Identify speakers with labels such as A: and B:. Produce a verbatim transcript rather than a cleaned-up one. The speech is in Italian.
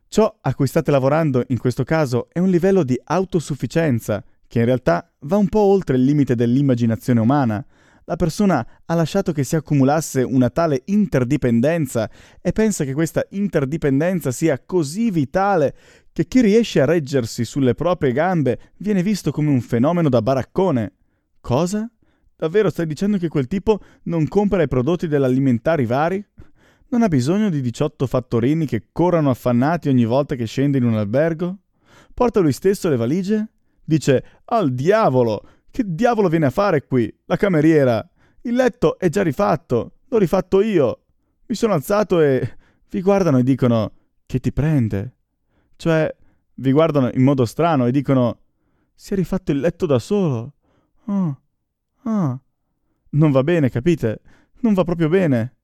A: Ciò a cui state lavorando in questo caso è un livello di autosufficienza che in realtà va un po' oltre il limite dell'immaginazione umana. La persona ha lasciato che si accumulasse una tale interdipendenza e pensa che questa interdipendenza sia così vitale che chi riesce a reggersi sulle proprie gambe viene visto come un fenomeno da baraccone. Cosa? Davvero stai dicendo che quel tipo non compra i prodotti dell'alimentari vari? Non ha bisogno di diciotto fattorini che corrano affannati ogni volta che scende in un albergo? Porta lui stesso le valigie? Dice, al diavolo! Che diavolo viene a fare qui? La cameriera! Il letto è già rifatto! L'ho rifatto io! Mi sono alzato e... Vi guardano e dicono, che ti prende? Cioè, vi guardano in modo strano e dicono, si è rifatto il letto da solo? Ah, ah. Non va bene, capite? Non va proprio bene.